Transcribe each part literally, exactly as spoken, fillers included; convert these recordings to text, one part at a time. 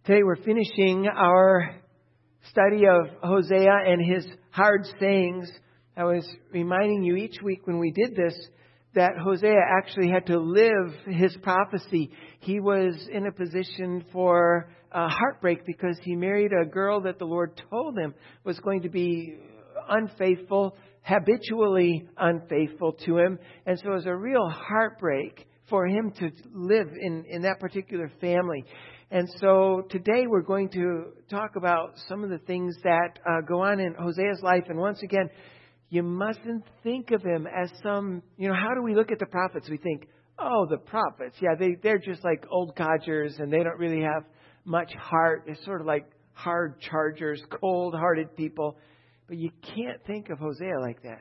Today we're finishing our study of Hosea and his hard sayings. I was reminding you each week when we did this that Hosea actually had to live his prophecy. He was in a position for uh, heartbreak because he married a girl that the Lord told him was going to be unfaithful, habitually unfaithful to him. And so it was a real heartbreak for him to live in, in that particular family. And so today we're going to talk about some of the things that uh, go on in Hosea's life. And once again, you mustn't think of him as some, you know, how do we look at the prophets? We think, oh, the prophets. Yeah, they, they're just like old codgers and they don't really have much heart. They're sort of like hard chargers, cold-hearted people. But you can't think of Hosea like that.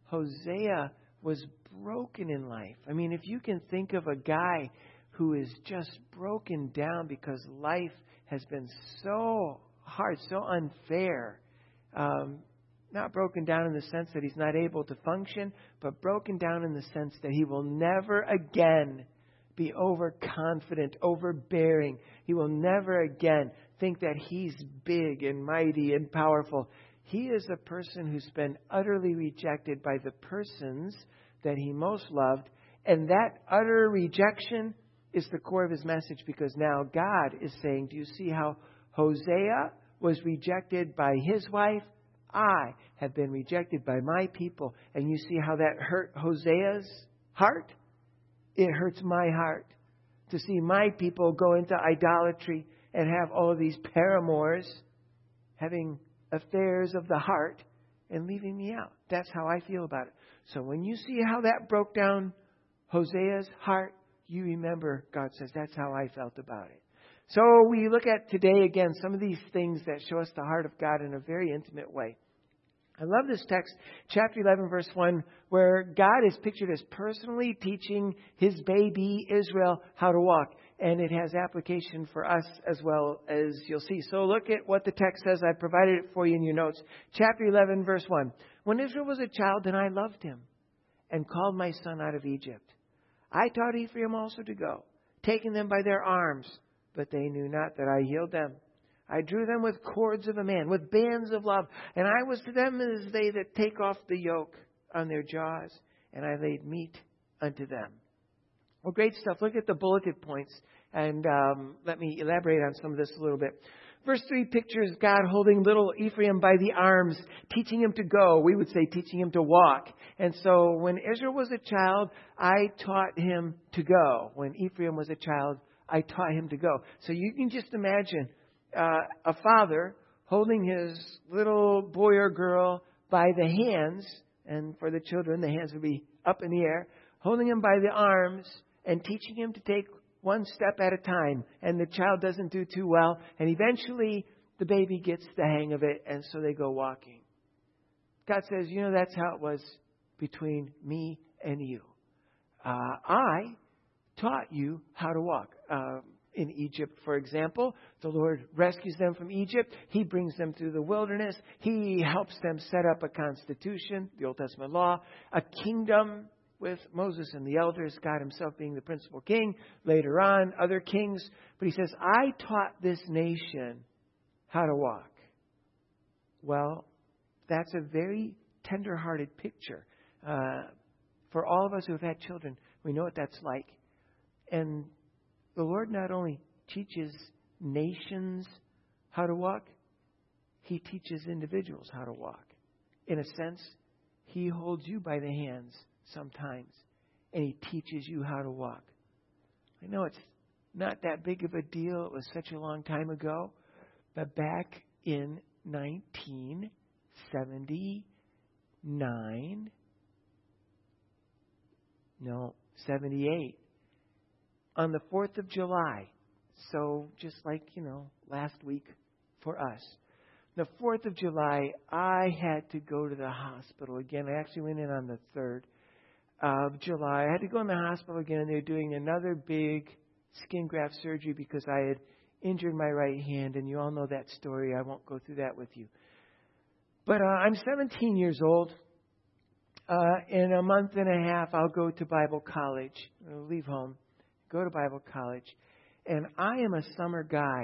Hosea was broken in life. I mean, if you can think of a guy who is just broken down because life has been so hard, so unfair. Um, not broken down in the sense that he's not able to function, but broken down in the sense that he will never again be overconfident, overbearing. He will never again think that he's big and mighty and powerful. He is a person who's been utterly rejected by the persons that he most loved. And that utter rejection is the core of his message, because now God is saying, do you see how Hosea was rejected by his wife? I have been rejected by my people. And you see how that hurt Hosea's heart? It hurts my heart to see my people go into idolatry and have all of these paramours having affairs of the heart and leaving me out. That's how I feel about it. So when you see how that broke down Hosea's heart, you remember God says, that's how I felt about it. So we look at today again some of these things that show us the heart of God in a very intimate way. I love this text, chapter eleven, verse one, where God is pictured as personally teaching his baby Israel how to walk. And it has application for us as well, as you'll see. So look at what the text says. I provided it for you in your notes. Chapter eleven, verse one. When Israel was a child, then I loved him and called my son out of Egypt. I taught Ephraim also to go, taking them by their arms, but they knew not that I healed them. I drew them with cords of a man, with bands of love, and I was to them as they that take off the yoke on their jaws, and I laid meat unto them. Well, great stuff. Look at the bulleted points, and um, let me elaborate on some of this a little bit. Verse three pictures God holding little Ephraim by the arms, teaching him to go. We would say teaching him to walk. And so when Israel was a child, I taught him to go. When Ephraim was a child, I taught him to go. So you can just imagine uh, a father holding his little boy or girl by the hands, and for the children, the hands would be up in the air, holding him by the arms and teaching him to take one step at a time. And the child doesn't do too well. And eventually the baby gets the hang of it. And so they go walking. God says, you know, that's how it was between me and you. Uh, I taught you how to walk. Uh, in Egypt, for example, the Lord rescues them from Egypt. He brings them through the wilderness. He helps them set up a constitution, the Old Testament law, a kingdom with Moses and the elders, God himself being the principal king, later on, other kings. But he says, I taught this nation how to walk. Well, that's a very tender-hearted picture. Uh, for all of us who have had children, we know what that's like. And the Lord not only teaches nations how to walk, he teaches individuals how to walk. In a sense, he holds you by the hands sometimes, and he teaches you how to walk. I know it's not that big of a deal. It was such a long time ago. But back in nineteen seventy-nine, no, seventy-eight, on the fourth of July, so just like, you know, last week for us, the fourth of July, I had to go to the hospital again. I actually went in on the third of July. I had to go in the hospital again, and they're doing another big skin graft surgery because I had injured my right hand, and you all know that story. I won't go through that with you. But uh, I'm seventeen years old. Uh, in a month and a half, I'll go to Bible college. I'll leave home, go to Bible college. And I am a summer guy.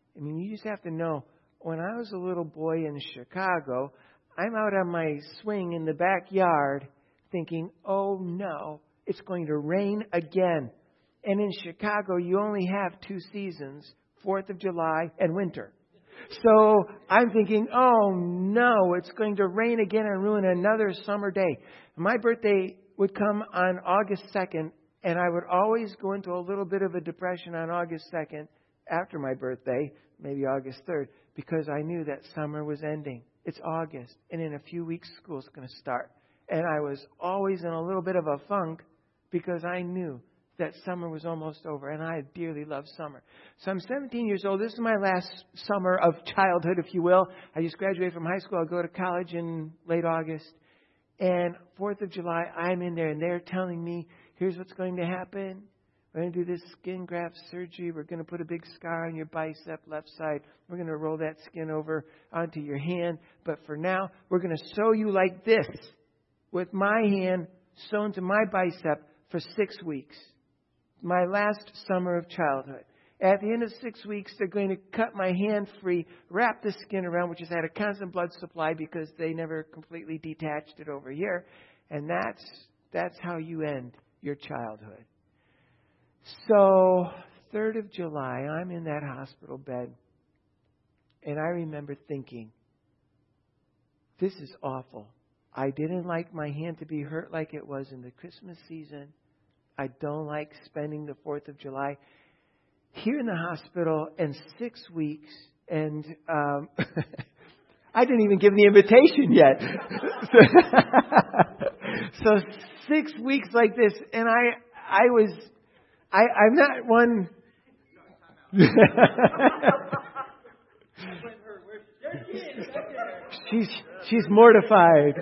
I mean, you just have to know, when I was a little boy in Chicago, I'm out on my swing in the backyard thinking, oh no, it's going to rain again. And in Chicago, you only have two seasons, fourth of July and winter. So I'm thinking, oh no, it's going to rain again and ruin another summer day. My birthday would come on August second, and I would always go into a little bit of a depression on August second after my birthday, maybe August third, because I knew that summer was ending. It's August, and in a few weeks, school's going to start. And I was always in a little bit of a funk because I knew that summer was almost over, and I dearly love summer. So I'm seventeen years old. This is my last summer of childhood, if you will. I just graduated from high school. I'll go to college in late August. And fourth of July, I'm in there, and they're telling me, here's what's going to happen. We're going to do this skin graft surgery. We're going to put a big scar on your bicep, left side. We're going to roll that skin over onto your hand. But for now, we're going to sew you like this, with my hand sewn to my bicep for six weeks. My last summer of childhood. At the end of six weeks, they're going to cut my hand free, wrap the skin around, which has had a constant blood supply because they never completely detached it over here. And that's that's how you end your childhood. So, third of July, I'm in that hospital bed. And I remember thinking, this is awful. I didn't like my hand to be hurt like it was in the Christmas season. I don't like spending the fourth of July here in the hospital in six weeks. And um, I didn't even give the invitation yet. So six weeks like this. And I, I was, I, I'm not one. she's, she's mortified.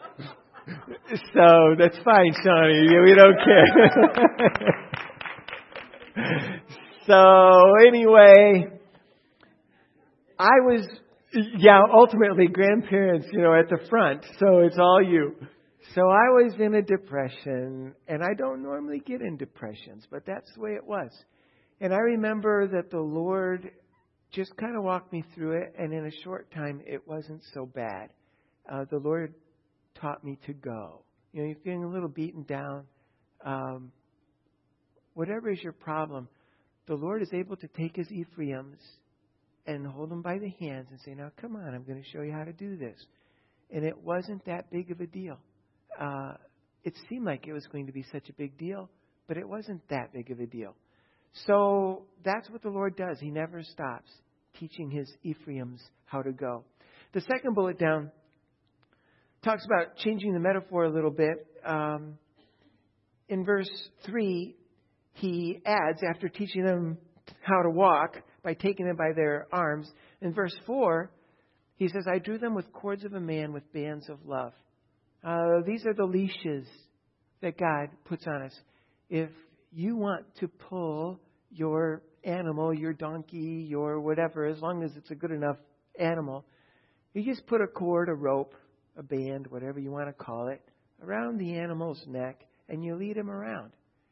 So that's fine, Shawnee. We don't care. So anyway, I was, yeah, ultimately grandparents, you know, at the front. So it's all you. So I was in a depression, and I don't normally get in depressions, but that's the way it was. And I remember that the Lord just kind of walked me through it, and in a short time, it wasn't so bad. Uh, the Lord taught me to go. You know, you're feeling a little beaten down. Um, whatever is your problem, the Lord is able to take his Ephraim's and hold them by the hands and say, now come on, I'm going to show you how to do this. And it wasn't that big of a deal. Uh, it seemed like it was going to be such a big deal, but it wasn't that big of a deal. So that's what the Lord does. He never stops teaching his Ephraim's how to go. The second bullet down talks about changing the metaphor a little bit. Um, in verse three, he adds, after teaching them how to walk by taking them by their arms, in verse four, he says, I drew them with cords of a man with bands of love. Uh, these are the leashes that God puts on us. If you want to pull your animal, your donkey, your whatever, as long as it's a good enough animal, you just put a cord, a rope, a band, whatever you want to call it, around the animal's neck, and you lead him around.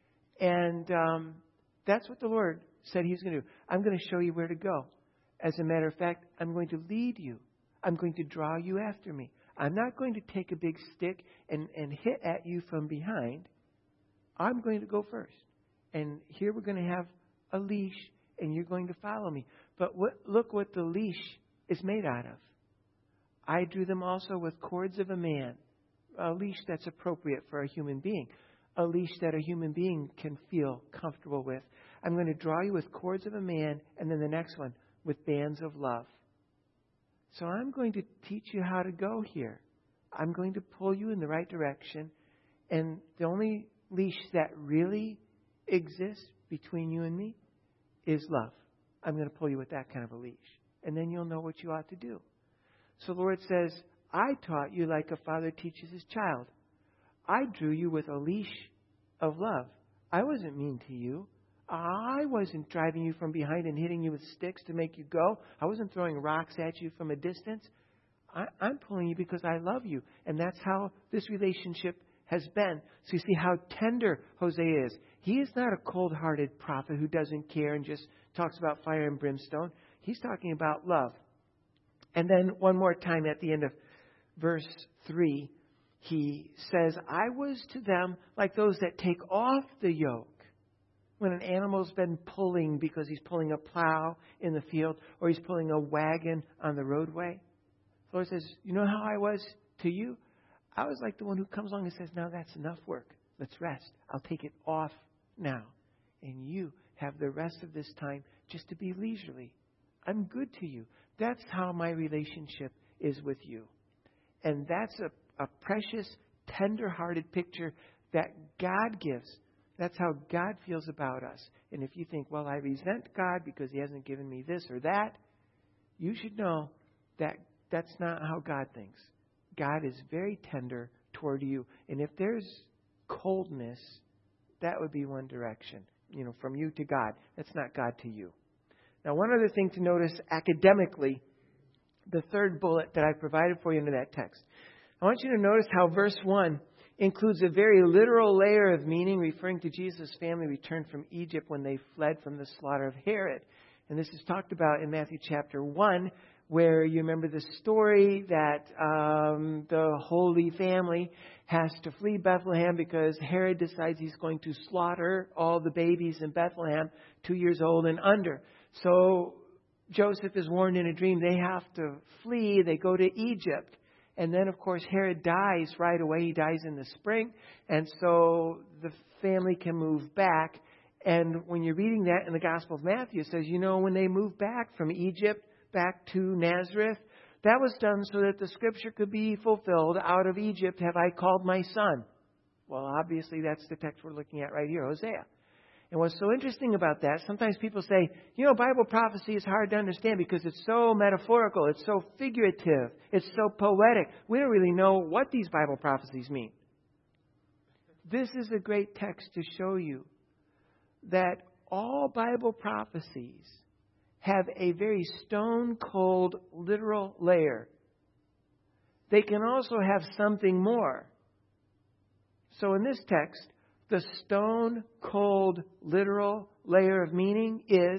And um, that's what the Lord said he's going to do. I'm going to show you where to go. As a matter of fact, I'm going to lead you. I'm going to draw you after me. I'm not going to take a big stick and, and hit at you from behind. I'm going to go first. And here we're going to have a leash, and you're going to follow me. But what, look what the leash is made out of. I drew them also with cords of a man, a leash that's appropriate for a human being, a leash that a human being can feel comfortable with. I'm going to draw you with cords of a man, and then the next one, with bands of love. So I'm going to teach you how to go here. I'm going to pull you in the right direction. And the only leash that really exists between you and me is love. I'm going to pull you with that kind of a leash. And then you'll know what you ought to do. So the Lord says, I taught you like a father teaches his child. I drew you with a leash of love. I wasn't mean to you. I wasn't driving you from behind and hitting you with sticks to make you go. I wasn't throwing rocks at you from a distance. I, I'm pulling you because I love you. And that's how this relationship has been. So you see how tender Hosea is. He is not a cold-hearted prophet who doesn't care and just talks about fire and brimstone. He's talking about love. And then one more time at the end of verse three, he says, I was to them like those that take off the yoke. When an animal's been pulling because he's pulling a plow in the field or he's pulling a wagon on the roadway. The Lord says, you know how I was to you? I was like the one who comes along and says, now that's enough work. Let's rest. I'll take it off now. And you have the rest of this time just to be leisurely. I'm good to you. That's how my relationship is with you. And that's a, a precious, tender-hearted picture that God gives. That's how God feels about us. And if you think, well, I resent God because He hasn't given me this or that, you should know that that's not how God thinks. God is very tender toward you. And if there's coldness, that would be one direction. You know, from you to God. That's not God to you. Now, one other thing to notice academically, the third bullet that I provided for you into that text. I want you to notice how verse one includes a very literal layer of meaning referring to Jesus' family returned from Egypt when they fled from the slaughter of Herod. And this is talked about in Matthew chapter one, where you remember the story that um, the Holy Family has to flee Bethlehem because Herod decides he's going to slaughter all the babies in Bethlehem, two years old and under. So Joseph is warned in a dream they have to flee. They go to Egypt. And then, of course, Herod dies right away. He dies in the spring. And so the family can move back. And when you're reading that in the Gospel of Matthew, it says, you know, when they moved back from Egypt back to Nazareth, that was done so that the scripture could be fulfilled. Out of Egypt have I called my son. Well, obviously, that's the text we're looking at right here, Hosea. And what's so interesting about that, sometimes people say, you know, Bible prophecy is hard to understand because it's so metaphorical, it's so figurative, it's so poetic. We don't really know what these Bible prophecies mean. This is a great text to show you that all Bible prophecies have a very stone-cold literal layer. They can also have something more. So in this text, the stone-cold literal layer of meaning is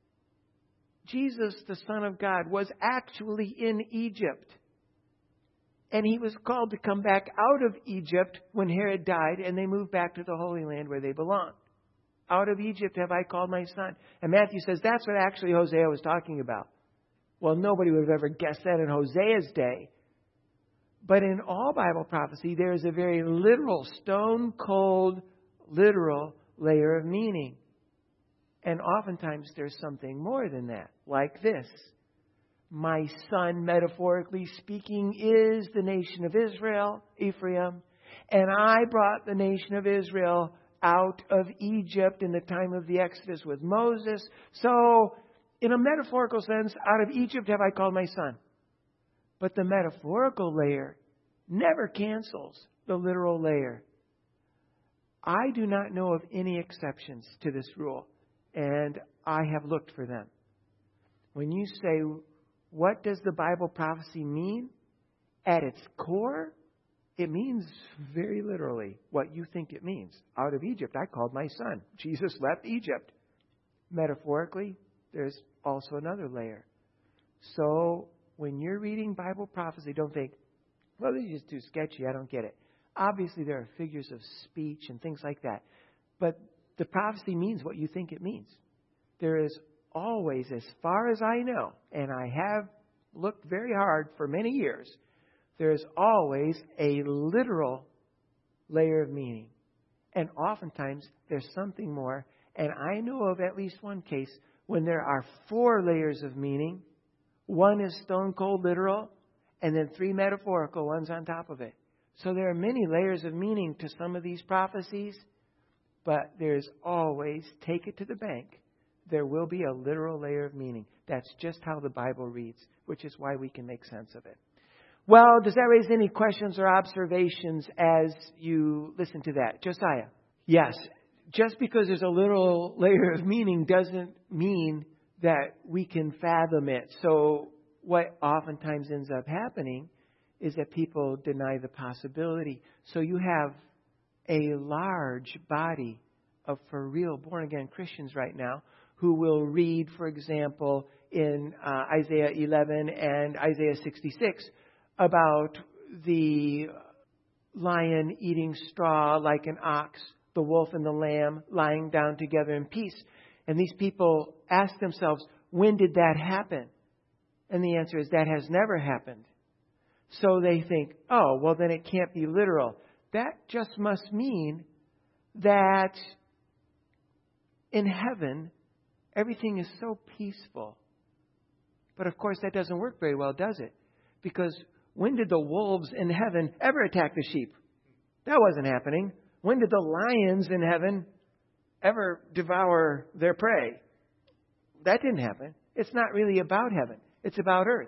Jesus, the Son of God, was actually in Egypt. And He was called to come back out of Egypt when Herod died, and they moved back to the Holy Land where they belonged. Out of Egypt have I called my son. And Matthew says that's what actually Hosea was talking about. Well, nobody would have ever guessed that in Hosea's day. But in all Bible prophecy, there is a very literal, stone-cold, literal layer of meaning. And oftentimes there's something more than that, like this. My son, metaphorically speaking, is the nation of Israel, Ephraim. And I brought the nation of Israel out of Egypt in the time of the Exodus with Moses. So, in a metaphorical sense, out of Egypt have I called my son. But the metaphorical layer never cancels the literal layer. I do not know of any exceptions to this rule, and I have looked for them. When you say, what does the Bible prophecy mean? At its core, it means very literally what you think it means. Out of Egypt, I called my son. Jesus left Egypt. Metaphorically, there's also another layer. So, when you're reading Bible prophecy, don't think, well, this is just too sketchy. I don't get it. Obviously, there are figures of speech and things like that. But the prophecy means what you think it means. There is always, as far as I know, and I have looked very hard for many years, there is always a literal layer of meaning. And oftentimes, there's something more. And I know of at least one case when there are four layers of meaning. One is stone cold literal, and then three metaphorical ones on top of it. So there are many layers of meaning to some of these prophecies, but there's always, take it to the bank, there will be a literal layer of meaning. That's just how the Bible reads, which is why we can make sense of it. Well, does that raise any questions or observations as you listen to that? Josiah? Yes. Just because there's a literal layer of meaning doesn't mean that we can fathom it. So what oftentimes ends up happening is that people deny the possibility. So you have a large body of for real born-again Christians right now who will read, for example, in uh, Isaiah eleven and Isaiah sixty-six about the lion eating straw like an ox, the wolf and the lamb lying down together in peace. And these people ask themselves, when did that happen? And the answer is that has never happened. So they think, oh, well, then it can't be literal. That just must mean that in heaven, everything is so peaceful. But of course, that doesn't work very well, does it? Because when did the wolves in heaven ever attack the sheep? That wasn't happening. When did the lions in heaven ever devour their prey? That didn't happen. It's not really about heaven. It's about earth.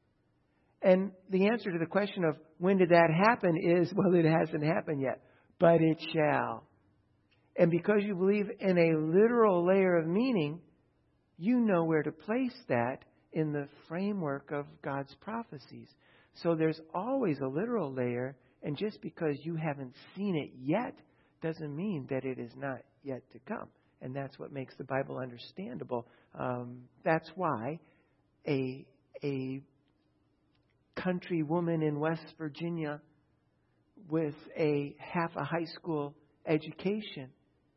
And the answer to the question of when did that happen is, well, it hasn't happened yet, but it shall. And because you believe in a literal layer of meaning, you know where to place that in the framework of God's prophecies. So there's always a literal layer, and just because you haven't seen it yet doesn't mean that it is not yet to come. And that's what makes the Bible understandable. Um, that's why a a country woman in West Virginia with a half a high school education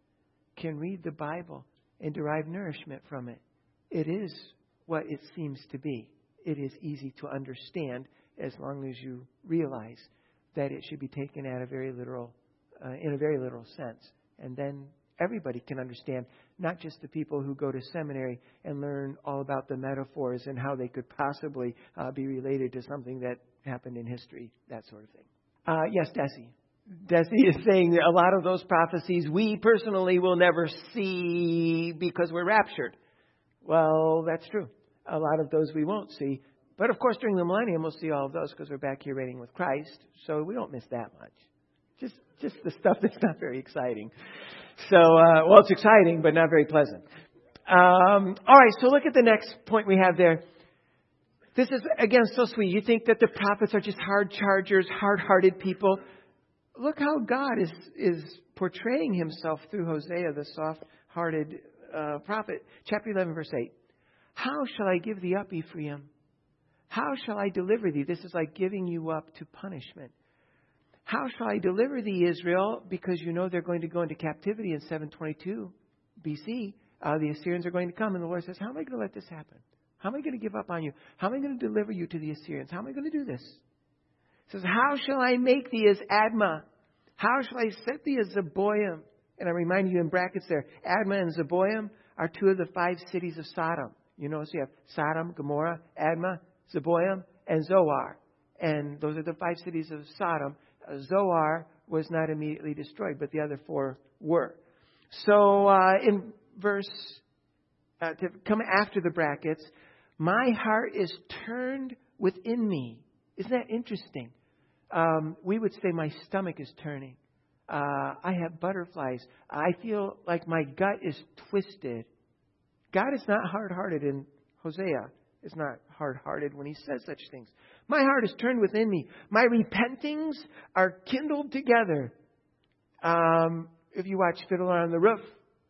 can read the Bible and derive nourishment from it. It is what it seems to be. It is easy to understand as long as you realize that it should be taken at a very literal, uh, in a very literal sense. And then everybody can understand, not just the people who go to seminary and learn all about the metaphors and how they could possibly uh, be related to something that happened in history, that sort of thing. Uh, yes, Desi. Desi is saying that a lot of those prophecies we personally will never see because we're raptured. Well, that's true. A lot of those we won't see. But of course, during the millennium, we'll see all of those because we're back here reigning with Christ. So we don't miss that much. Just just the stuff that's not very exciting. So, uh, well, it's exciting, but not very pleasant. Um, all right, so look at the next point we have there. This is, again, so sweet. You think that the prophets are just hard chargers, hard-hearted people. Look how God is is portraying himself through Hosea, the soft-hearted uh, prophet. Chapter eleven, verse eight. How shall I give thee up, Ephraim? How shall I deliver thee? This is like giving you up to punishment. How shall I deliver thee, Israel? Because you know they're going to go into captivity in seven twenty-two B C. Uh, the Assyrians are going to come. And the Lord says, how am I going to let this happen? How am I going to give up on you? How am I going to deliver you to the Assyrians? How am I going to do this? He says, how shall I make thee as Admah? How shall I set thee as Zeboim? And I remind you in brackets there, Admah and Zeboim are two of the five cities of Sodom. You know, so you have Sodom, Gomorrah, Admah, Zeboim, and Zoar. And those are the five cities of Sodom. Uh, Zoar was not immediately destroyed, but the other four were. So uh, in verse, uh, to come after the brackets, my heart is turned within me. Isn't that interesting? Um, we would say my stomach is turning. Uh, I have butterflies. I feel like my gut is twisted. God is not hard-hearted, and Hosea is not hard-hearted when he says such things. My heart is turned within me. My repentings are kindled together. Um, if you watch Fiddler on the Roof,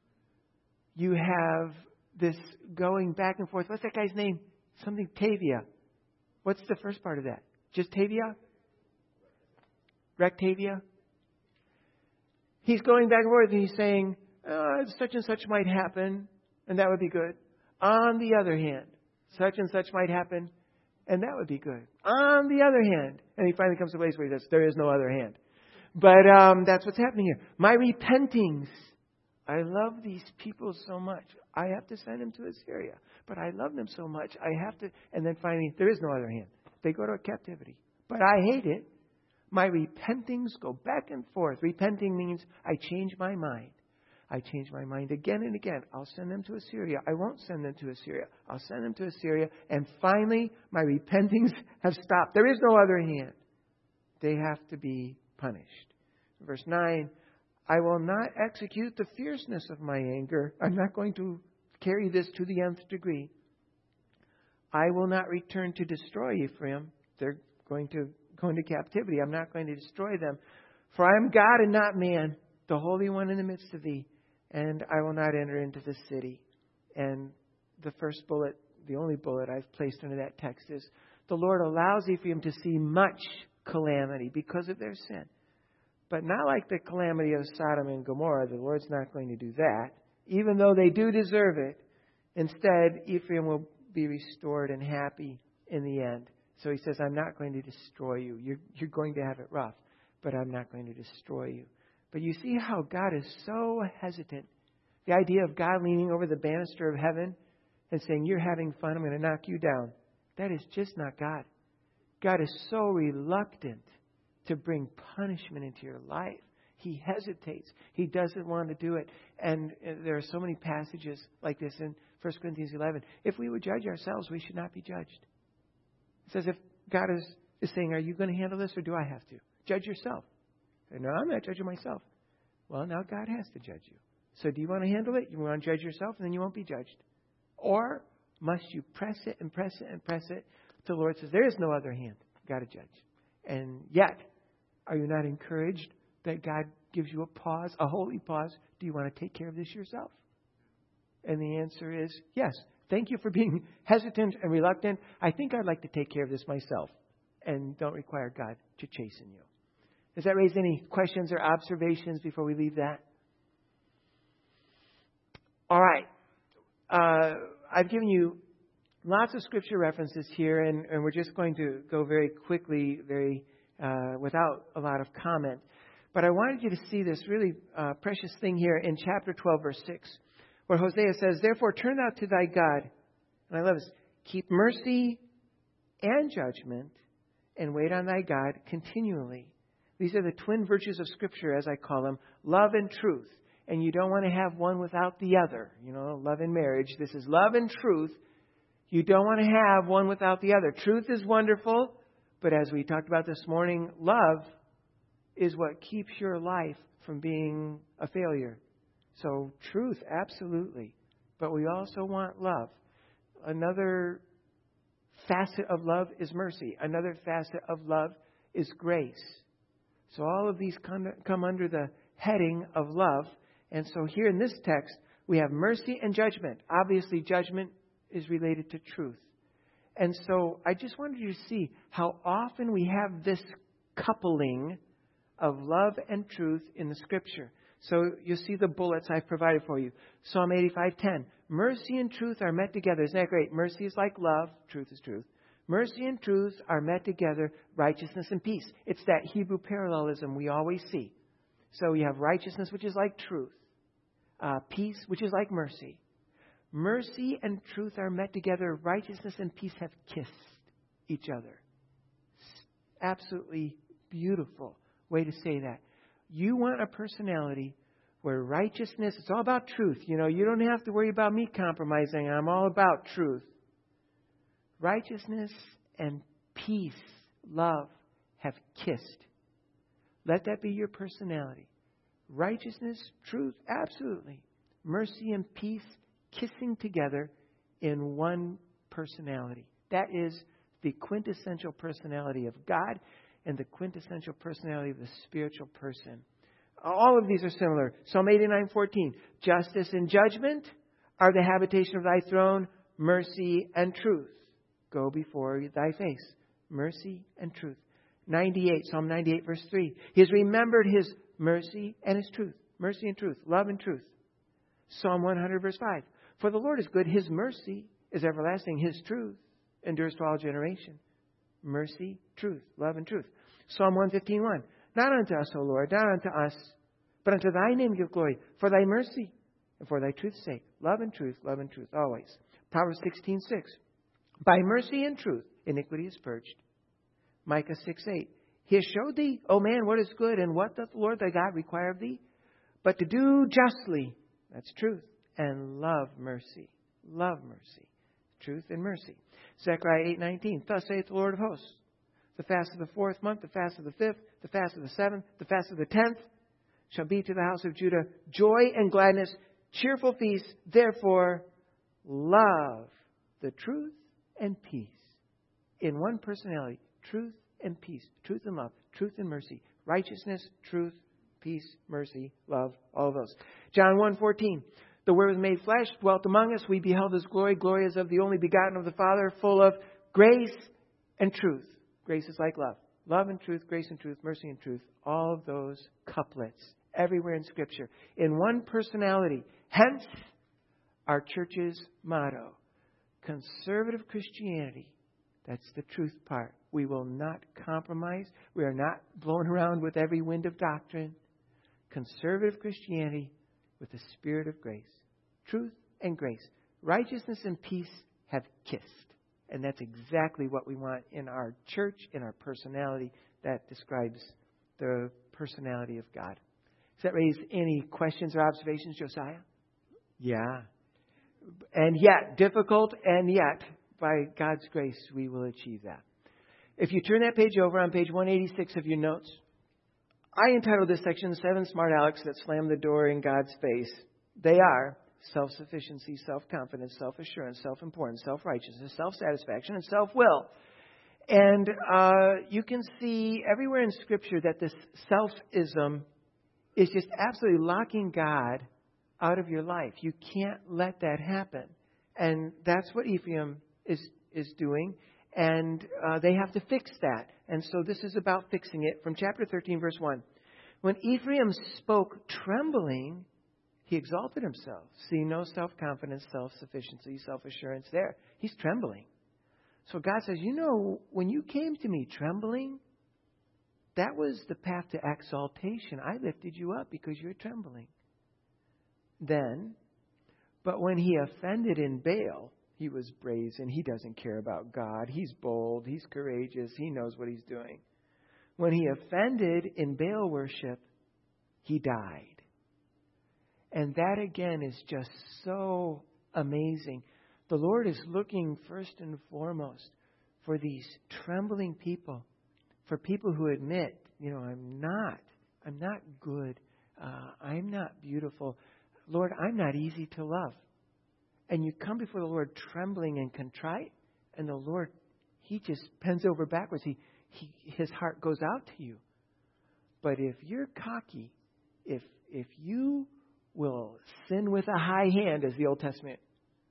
you have this going back and forth. What's that guy's name? Something Tavia. What's the first part of that? Just Tavia? Rectavia? He's going back and forth and he's saying, uh, such and such might happen, and that would be good. On the other hand, such and such might happen, and that would be good. On the other hand, and he finally comes to a place where he says, there is no other hand. But um, that's what's happening here. My repentings. I love these people so much. I have to send them to Assyria. But I love them so much. I have to. And then finally, there is no other hand. They go to a captivity. But I hate it. My repentings go back and forth. Repenting means I change my mind. I change my mind again and again. I'll send them to Assyria. I won't send them to Assyria. I'll send them to Assyria. And finally, my repentings have stopped. There is no other hand. They have to be punished. Verse nine, I will not execute the fierceness of my anger. I'm not going to carry this to the nth degree. I will not return to destroy Ephraim. They're going to go into captivity. I'm not going to destroy them. For I am God and not man, the Holy One in the midst of thee. And I will not enter into the city. And the first bullet the only bullet I've placed under that text is the Lord allows Ephraim to see much calamity because of their sin. But not like the calamity of Sodom and Gomorrah. The Lord's not going to do that, even though they do deserve it. Instead, Ephraim will be restored and happy in the end. So he says, I'm not going to destroy you. You're, you're going to have it rough, but I'm not going to destroy you. But you see how God is so hesitant. The idea of God leaning over the banister of heaven and saying, you're having fun, I'm going to knock you down. That is just not God. God is so reluctant to bring punishment into your life. He hesitates. He doesn't want to do it. And there are so many passages like this in First Corinthians eleven. If we would judge ourselves, we should not be judged. It says if God is, is saying, are you going to handle this or do I have to? Judge yourself. No, I'm not judging myself. Well, now God has to judge you. So do you want to handle it? You want to judge yourself and then you won't be judged. Or must you press it and press it and press it? The Lord says, there is no other hand. You've got to judge. And yet, are you not encouraged that God gives you a pause, a holy pause? Do you want to take care of this yourself? And the answer is yes. Thank you for being hesitant and reluctant. I think I'd like to take care of this myself and don't require God to chasten you. Does that raise any questions or observations before we leave that? All right. Uh, I've given you lots of scripture references here, and, and we're just going to go very quickly, very uh, without a lot of comment. But I wanted you to see this really uh, precious thing here in chapter twelve, verse six, where Hosea says, therefore turn thou to thy God. And I love this. Keep mercy and judgment and wait on thy God continually. These are the twin virtues of Scripture, as I call them, love and truth. And you don't want to have one without the other. You know, love and marriage. This is love and truth. You don't want to have one without the other. Truth is wonderful, but as we talked about this morning, love is what keeps your life from being a failure. So truth, absolutely. But we also want love. Another facet of love is mercy. Another facet of love is grace. So all of these come, come under the heading of love. And so here in this text, we have mercy and judgment. Obviously, judgment is related to truth. And so I just wanted you to see how often we have this coupling of love and truth in the Scripture. So you'll see the bullets I've provided for you. Psalm eighty-five ten. Mercy and truth are met together. Isn't that great? Mercy is like love. Truth is truth. Mercy and truth are met together. Righteousness and peace. It's that Hebrew parallelism we always see. So we have righteousness, which is like truth. Uh, peace, which is like mercy. Mercy and truth are met together. Righteousness and peace have kissed each other. Absolutely beautiful way to say that. You want a personality where righteousness, it's all about truth. You know, you don't have to worry about me compromising. I'm all about truth. Righteousness and peace, love, have kissed. Let that be your personality. Righteousness, truth, absolutely. Mercy and peace, kissing together in one personality. That is the quintessential personality of God and the quintessential personality of the spiritual person. All of these are similar. Psalm eighty-nine fourteen. Justice and judgment are the habitation of thy throne. Mercy and truth go before thy face. Mercy and truth. ninety-eight. Psalm ninety-eight verse three. He has remembered his mercy and his truth. Mercy and truth. Love and truth. Psalm one hundred verse five. For the Lord is good. His mercy is everlasting. His truth endures to all generation. Mercy, truth, love and truth. Psalm one fifteen one. Not unto us, O Lord, not unto us, but unto thy name give glory, for thy mercy and for thy truth's sake. Love and truth, love and truth, always. Proverbs sixteen six. By mercy and truth, iniquity is purged. Micah six eight. He has showed thee, O man, what is good, and what doth the Lord thy God require of thee? But to do justly, that's truth, and love mercy. Love mercy. Truth and mercy. Zechariah eight nineteen. Thus saith the Lord of hosts. The fast of the fourth month, the fast of the fifth, the fast of the seventh, the fast of the tenth shall be to the house of Judah joy and gladness, cheerful feasts. Therefore, love the truth and peace. In one personality, truth and peace, truth and love, truth and mercy, righteousness, truth, peace, mercy, love, all of those. John one fourteen. The Word was made flesh, dwelt among us. We beheld His glory. Glory as of the only begotten of the Father, full of grace and truth. Grace is like love. Love and truth, grace and truth, mercy and truth. All of those couplets everywhere in Scripture. In one personality. Hence, our church's motto. Conservative Christianity. That's the truth part. We will not compromise. We are not blown around with every wind of doctrine. Conservative Christianity with the spirit of grace. Truth and grace. Righteousness and peace have kissed. And that's exactly what we want in our church, in our personality. That describes the personality of God. Does that raise any questions or observations, Josiah? Yeah. And yet, difficult, and yet, by God's grace, we will achieve that. If you turn that page over on page one eighty-six of your notes, I entitled this section, Seven Smart Alecks That Slam the Door in God's Face. They are self-sufficiency, self-confidence, self-assurance, self-importance, self-righteousness, self-satisfaction, and self-will. And uh, you can see everywhere in Scripture that this selfism is just absolutely locking God out of your life. You can't let that happen. And that's what Ephraim is, is doing. And uh, they have to fix that. And so this is about fixing it from chapter thirteen, verse one. When Ephraim spoke trembling, he exalted himself. See, no self-confidence, self-sufficiency, self-assurance there. He's trembling. So God says, you know, when you came to me trembling, that was the path to exaltation. I lifted you up because you're trembling. Then, but when he offended in Baal, he was brazen. He doesn't care about God. He's bold. He's courageous. He knows what he's doing. When he offended in Baal worship, he died. And that again is just so amazing. The Lord is looking first and foremost for these trembling people, for people who admit, you know, I'm not, I'm not good. Uh, I'm not beautiful. Lord, I'm not easy to love. And you come before the Lord trembling and contrite, and the Lord, He just bends over backwards. He, he, His heart goes out to you. But if you're cocky, if if you will sin with a high hand, as the Old Testament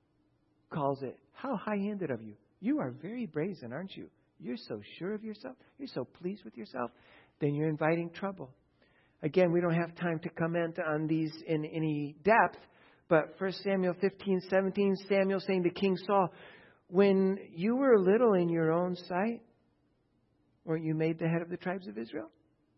calls it, how high-handed of you? You are very brazen, aren't you? You're so sure of yourself. You're so pleased with yourself. Then you're inviting trouble. Again, we don't have time to comment on these in any depth. But First Samuel fifteen, seventeen, Samuel saying to King Saul, when you were little in your own sight, weren't you made the head of the tribes of Israel?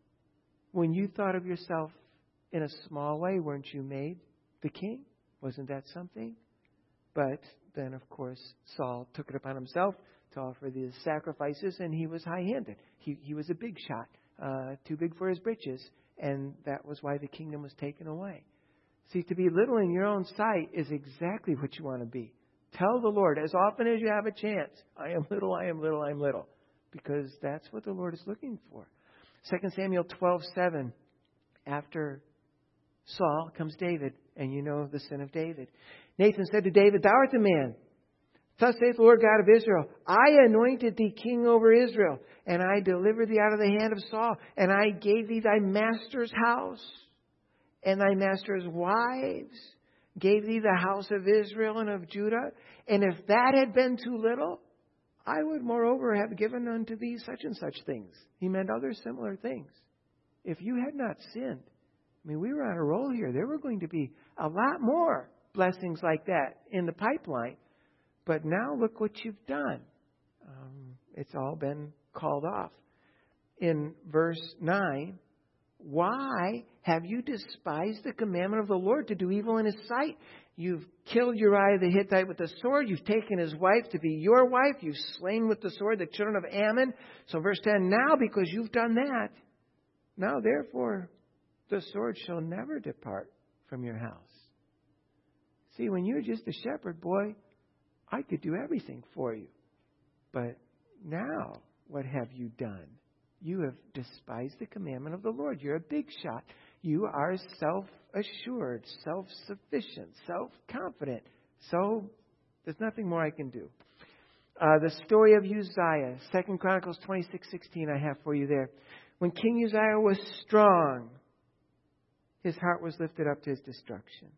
When you thought of yourself in a small way, weren't you made the king? Wasn't that something? But then, of course, Saul took it upon himself to offer these sacrifices, and he was high-handed. He, he was a big shot, uh, too big for his britches, and that was why the kingdom was taken away. See, to be little in your own sight is exactly what you want to be. Tell the Lord, as often as you have a chance, I am little, I am little, I am little. Because that's what the Lord is looking for. Second Samuel twelve seven. After Saul comes David, and you know the sin of David. Nathan said to David, thou art the man. Thus saith the Lord God of Israel, I anointed thee king over Israel, and I delivered thee out of the hand of Saul, and I gave thee thy master's house. And thy master's wives, gave thee the house of Israel and of Judah. And if that had been too little, I would moreover have given unto thee such and such things. He meant other similar things. If you had not sinned, I mean, we were on a roll here. There were going to be a lot more blessings like that in the pipeline. But now look what you've done. Um, it's all been called off. In verse nine, why have you despised the commandment of the Lord to do evil in His sight? You've killed Uriah the Hittite with the sword. You've taken his wife to be your wife. You've slain with the sword the children of Ammon. So verse ten, now because you've done that, now therefore the sword shall never depart from your house. See, when you're just a shepherd boy, I could do everything for you. But now what have you done? You have despised the commandment of the Lord. You're a big shot. You are self-assured, self-sufficient, self-confident. So there's nothing more I can do. Uh, the story of Uzziah, Second Chronicles twenty-six sixteen, I have for you there. When King Uzziah was strong, his heart was lifted up to his destruction.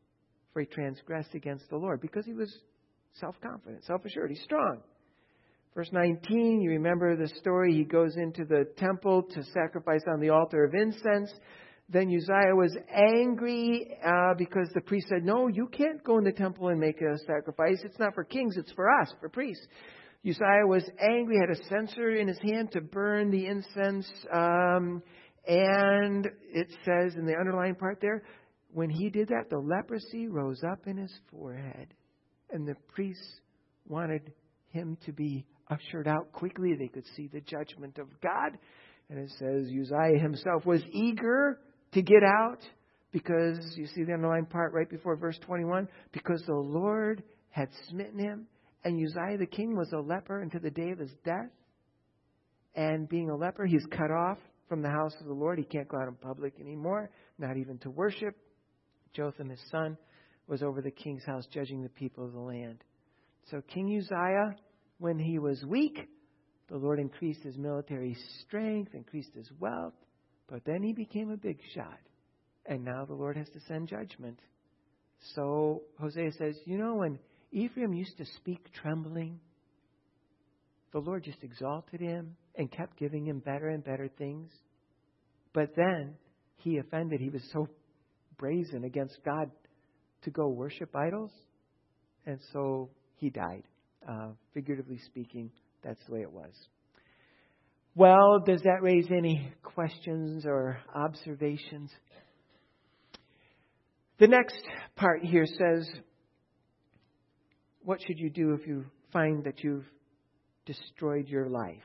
for he transgressed against the Lord, because he was self-confident, self-assured. He's strong. Verse nineteen, you remember the story. He goes into the temple to sacrifice on the altar of incense. Then Uzziah was angry uh, because the priest said, no, you can't go in the temple and make a sacrifice. It's not for kings, it's for us, for priests. Uzziah was angry, had a censer in his hand to burn the incense. Um, and it says in the underlying part there, when he did that, the leprosy rose up in his forehead. And the priests wanted him to be ushered out quickly. They could see the judgment of God. And it says Uzziah himself was eager to get out, because you see the underlying part right before verse twenty-one, because the Lord had smitten him. And Uzziah the king was a leper until the day of his death. And being a leper, he's cut off from the house of the Lord. He can't go out in public anymore, not even to worship. Jotham, his son, was over the king's house, judging the people of the land. So King Uzziah, when he was weak, the Lord increased his military strength, increased his wealth. But then he became a big shot. And now the Lord has to send judgment. So Hosea says, you know, when Ephraim used to speak trembling, the Lord just exalted him and kept giving him better and better things. But then he offended. He was so brazen against God to go worship idols. And so he died. Uh, figuratively speaking, that's the way it was. Well, does that raise any questions or observations? The next part here says, what should you do if you find that you've destroyed your life?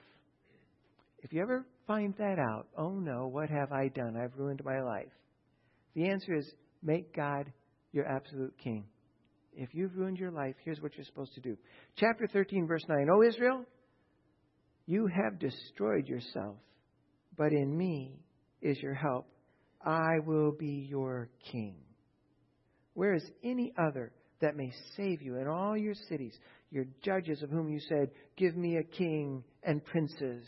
If you ever find that out, oh no, what have I done? I've ruined my life. The answer is, make God your absolute king. If you've ruined your life, here's what you're supposed to do. Chapter thirteen, verse nine. O Israel, you have destroyed yourself, but in me is your help. I will be your king. Where is any other that may save you in all your cities, your judges of whom you said, give me a king and princes?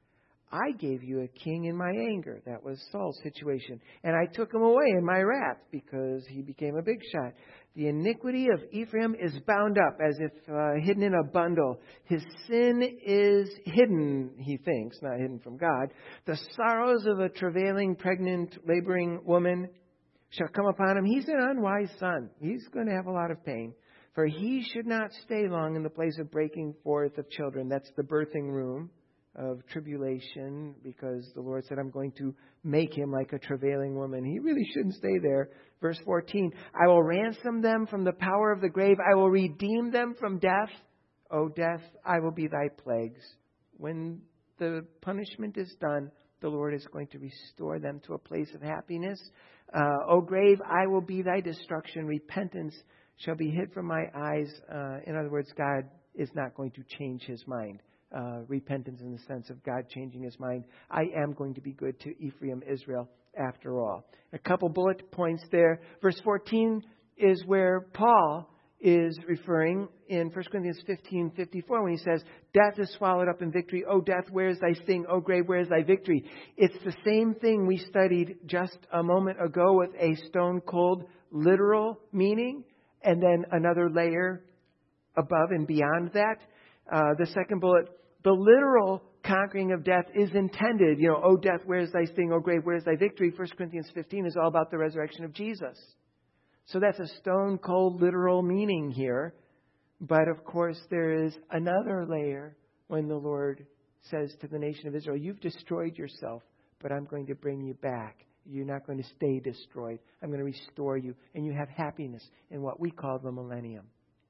I gave you a king in my anger. That was Saul's situation. And I took him away in my wrath because he became a big shot. The iniquity of Ephraim is bound up as if uh, hidden in a bundle. His sin is hidden, he thinks, not hidden from God. The sorrows of a travailing, pregnant, laboring woman shall come upon him. He's an unwise son. He's going to have a lot of pain. For he should not stay long in the place of breaking forth of children. That's the birthing room of tribulation, because the Lord said, I'm going to make him like a travailing woman. He really shouldn't stay there. Verse fourteen, I will ransom them from the power of the grave. I will redeem them from death. O death, I will be thy plagues. When the punishment is done, the Lord is going to restore them to a place of happiness. Uh, o grave, I will be thy destruction. Repentance shall be hid from my eyes. Uh, in other words, God is not going to change his mind. Uh, repentance in the sense of God changing his mind. I am going to be good to Ephraim, Israel, after all. A couple bullet points there. Verse fourteen is where Paul is referring in First Corinthians fifteen fifty-four when he says, death is swallowed up in victory. O death, where is thy sting? O grave, where is thy victory? It's the same thing we studied just a moment ago with a stone cold literal meaning, and then another layer above and beyond that. Uh, the second bullet, the literal conquering of death is intended. You know, O death, where is thy sting? O grave, where is thy victory? First Corinthians fifteen is all about the resurrection of Jesus. So that's a stone cold literal meaning here. But of course, there is another layer when the Lord says to the nation of Israel, you've destroyed yourself, but I'm going to bring you back. You're not going to stay destroyed. I'm going to restore you. And you have happiness in what we call the millennium.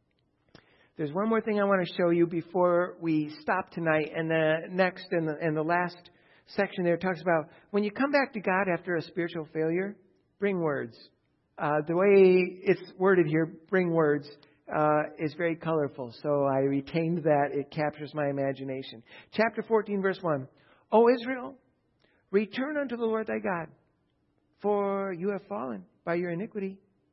There's one more thing I want to show you before we stop tonight. And the next and the, and the last section there talks about when you come back to God after a spiritual failure, bring words. Uh, the way it's worded here, bring words, uh, is very colorful. So I retained that. It captures my imagination. Chapter fourteen, verse one. O Israel, return unto the Lord thy God, for you have fallen by your iniquity.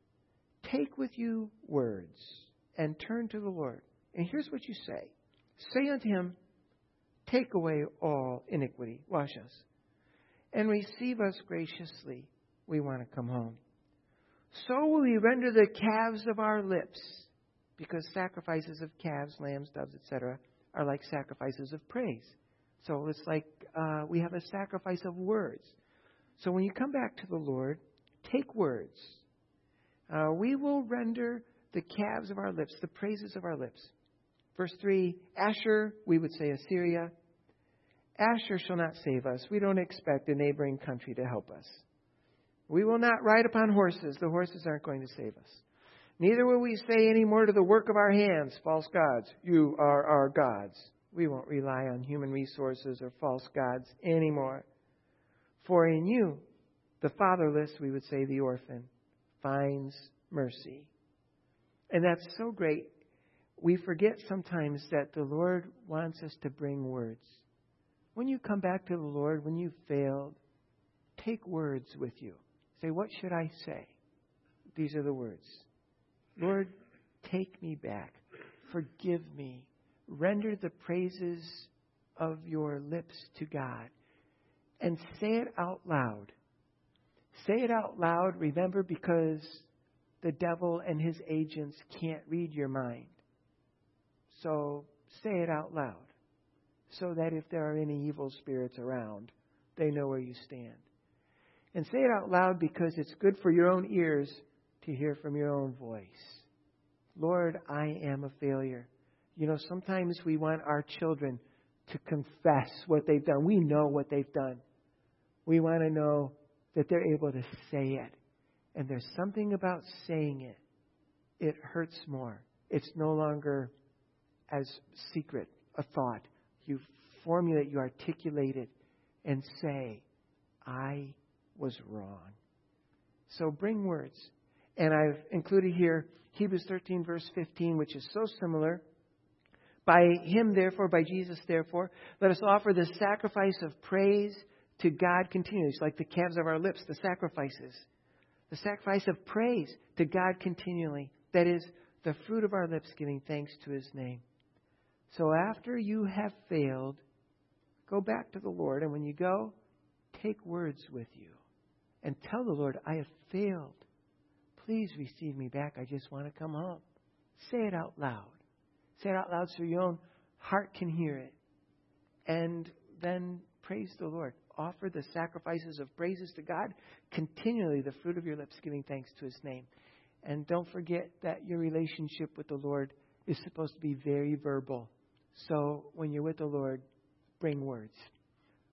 Take with you words and turn to the Lord. And here's what you say. Say unto him, take away all iniquity. Wash us. And receive us graciously. We want to come home. so will we render the calves of our lips, because sacrifices of calves, lambs, doves, et cetera, are like sacrifices of praise. So it's like uh, we have a sacrifice of words. So when you come back to the Lord, take words. Uh, we will render the calves of our lips, the praises of our lips. Verse three, Asher, we would say Assyria. Asher shall not save us. We don't expect a neighboring country to help us. We will not ride upon horses. The horses aren't going to save us. Neither will we say any more to the work of our hands, false gods, you are our gods. We won't rely on human resources or false gods anymore. For in you, the fatherless, we would say the orphan, finds mercy. And that's so great. We forget sometimes that the Lord wants us to bring words. When you come back to the Lord, when you've failed, take words with you. Say, what should I say? These are the words. Lord, take me back. Forgive me. Render the praises of your lips to God. And say it out loud. Say it out loud, remember, because the devil and his agents can't read your mind. So say it out loud, so that if there are any evil spirits around, they know where you stand. And say it out loud because it's good for your own ears to hear from your own voice. Lord, I am a failure. You know, sometimes we want our children to confess what they've done. We know what they've done. We want to know that they're able to say it. And there's something about saying it. It hurts more. It's no longer as secret a thought. You formulate, you articulate it, and say, I was wrong. So bring words. And I've included here Hebrews thirteen, verse fifteen, which is so similar. By Him, therefore, by Jesus, therefore, let us offer the sacrifice of praise to God continually. It's like the calves of our lips, the sacrifices. The sacrifice of praise to God continually. That is, the fruit of our lips giving thanks to His name. So after you have failed, go back to the Lord. And when you go, take words with you. And tell the Lord, I have failed. Please receive me back. I just want to come home. Say it out loud. Say it out loud so your own heart can hear it. And then praise the Lord. Offer the sacrifices of praises to God continually, the fruit of your lips, giving thanks to His name. And don't forget that your relationship with the Lord is supposed to be very verbal. So when you're with the Lord, bring words.